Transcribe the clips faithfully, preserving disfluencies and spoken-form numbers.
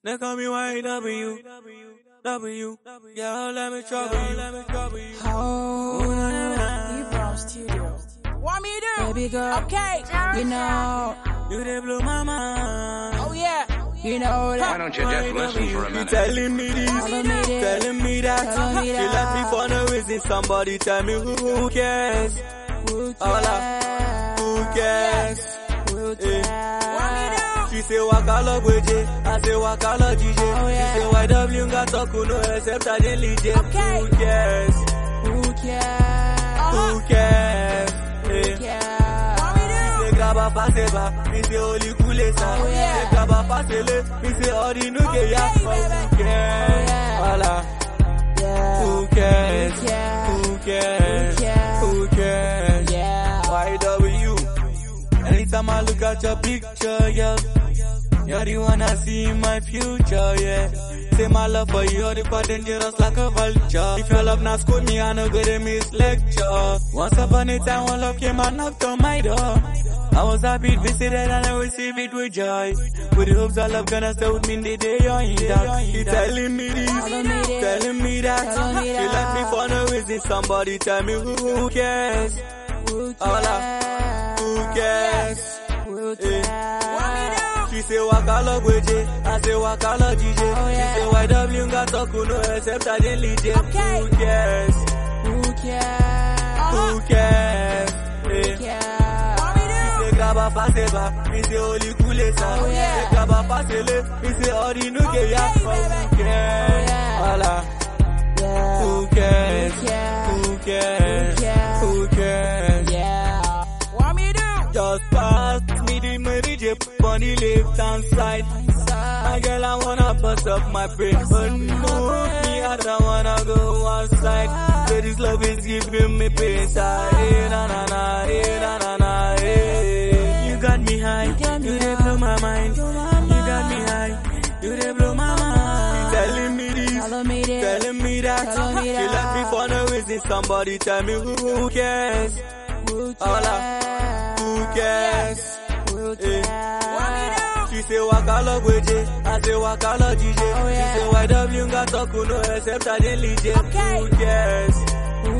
They call me Y W. W. Yeah, let me trouble you. Let me trouble you. Oh, you from studio. Want me to? Baby girl. Okay. You know. You they blew my mind. Oh yeah. You know that. Why don't you just listen for a You minute? telling me this, Telling me this. telling me that. Telling me You that. left me for no reason. Somebody tell me who, who cares? Who Hola. Who cares? Who Eh. Want me to? She say wakala gweje, I say wakala D J. Oh, yeah. She say Y W got talk no except I didn't lead you. Okay. Who cares? Who cares? Who cares? Eh. Who cares? Want me to? Say graba passe ba, me say holy kulesa. Oh, yeah. Say graba passe le, me say ori no ke ya. Okay, Who baby. cares? yeah. Hola. Yeah. Who cares? Who cares? Who cares? Who cares? Who cares? Yeah. Y W. Anytime I look at your picture, yeah, you're the one I see in my future, yeah. Say my love for you, the part dangerous like a vulture. If your love not school me, I no go to miss lecture. Once upon a time, one love came and knocked on my door. I was happy to visit it and I received it with joy. With the hopes our love gonna stay with me in the day you're in doubt. You telling me this, Telling me this. telling me that. Telling me You that. left me for no reason. Somebody tell me who, who cares? Who Hola. Who cares? Who Eh. Want me cares? to? She say wakala gweje, I say wakala D J. Oh, yeah. She say Y W got talk no except I didn't lead you. Okay. Who cares? Who cares? Who cares? Who Eh. cares? Want me to? Say graba passe ba, me say holy kulesa. Oh, yeah. Say graba passe le, me say ori no ke ya. Okay, Who baby. cares? yeah. Hola. Yeah. Who cares? Who cares? Who cares? Who cares? Who cares? Yeah. Want me to? Just pass me the Mary J on the left hand side. My girl, I wanna bust up my brain, but no, me, I don't wanna go outside. So this love is giving me pain. Hey, na na na, hey, na na na, hey. You got me high, you they blow my mind. You got me high, you they blow my mind. Telling me this, Telling me this. telling me that. Telling me You that. left me for no reason. Somebody tell me who, who cares? Who Hola. Who cares? Who Eh. Want me cares? to? She say wakala gweje, I say wakala D J. Oh, yeah. She say Y W got talk no except I didn't lead you. Okay. Who cares? Who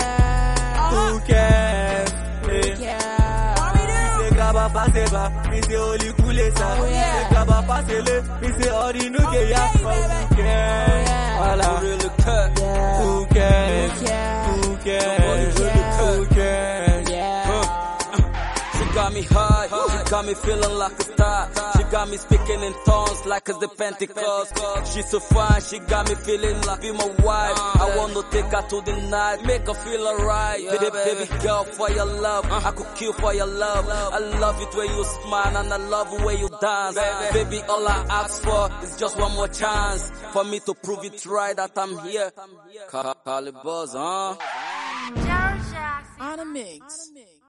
cares? Who cares? Who Eh. cares? Want me to? Say graba passe ba, me say holy kulesa. Oh, yeah. Say graba passe le, me say ori no ke ya. Okay, Who baby. cares? yeah. Hola. Really cut. Yeah. Who cares? Who cares? Who cares? Who cares? Yeah. She got me high, she got me feeling like a star. She got me speaking in tongues like it's the Pentecost. She's so fine, she got me feeling like be my wife. I wanna take her to the night, make her feel alright. Baby, baby girl, for your love, I could kill for your love. I love it when you smile and I love the way you dance. Baby, all I ask for is just one more chance for me to prove it right that I'm here. Call, call it Buzz, huh? Joe Jackson. On a mix.